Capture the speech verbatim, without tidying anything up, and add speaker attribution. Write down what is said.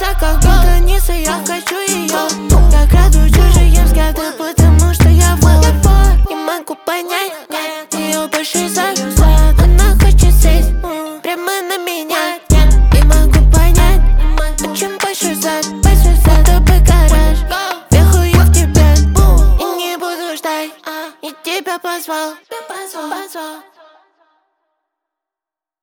Speaker 1: Светится как граница, я хочу ее. Я краду чужие взгляды, потому что я вор. Не могу понять, ее большой захват. Она хочет сесть прямо на меня. Не могу понять, очень большой зад. Вот тобой гараж, въехаю в тебя и не буду ждать. И тебя позвал, позвал.